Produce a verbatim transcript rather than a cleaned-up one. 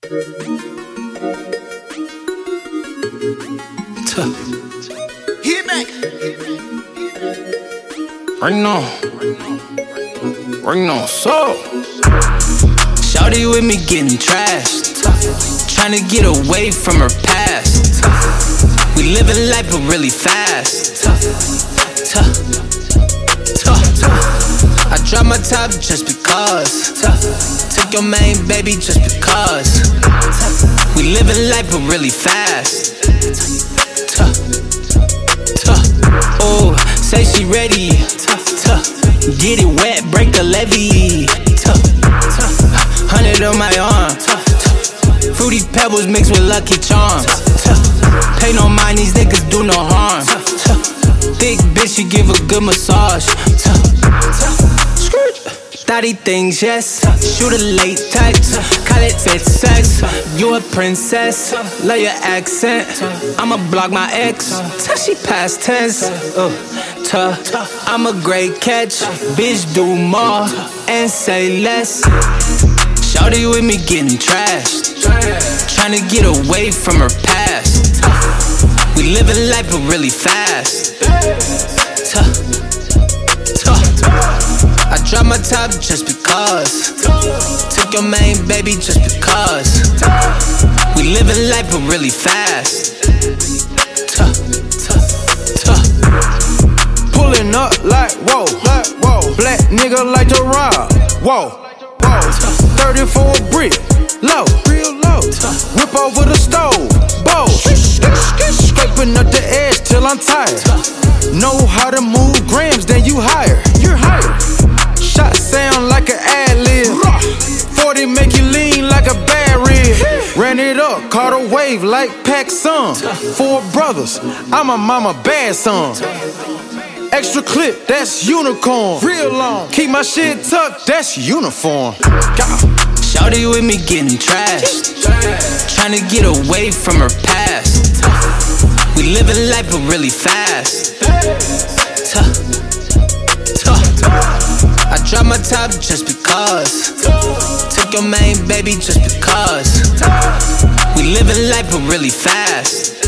Hit back. Right now, right now, so shawty with me getting trashed, tryna get away from her past. We living life but really fast. Tuh, tuh. I drop my top just because. Took your main baby just because. We living life but really fast. Tuh, tuh. Oh, say she ready. Tuh, get it wet, break the levee. Tuh, tuh. Hundred on my arm. Tuh, fruity pebbles mixed with Lucky Charms. Tuh, pay no mind, these niggas do no harm. Tuh, thick bitch, she give a good massage. Tuh, thotty things, yes. Shoot a late text, call it fit sex. You a princess, love your accent. I'ma block my ex, till she past tense. Uh, tuh, I'm a great catch, bitch do more and say less. Shawty with me getting trashed, tryna get away from her past. We living life but really fast. Tuh, tuh. I drop my top just because. Took your main baby just because. We living life but really fast. Tuh, tuh, tuh. Pulling up like whoa, like whoa. Black nigga like to rob. Whoa, whoa. thirty for a brick, low, real low. Whip over the stove, bow. Scraping up the edge till I'm tired. Know how to move grams, then you higher. You're higher. Shot sound like an ad-lib. forty make you lean like a bad rib. Ran it up, caught a wave like Pac-Sun. Four brothers, I'm a mama bad son. Extra clip, that's unicorn. Real long, keep my shit tucked, that's uniform. Shawty with me getting trashed, tryna get away from her past. We living life but really fast. Tuh, tuh. I drop my top just because. Took your main baby just because. We living life but really fast.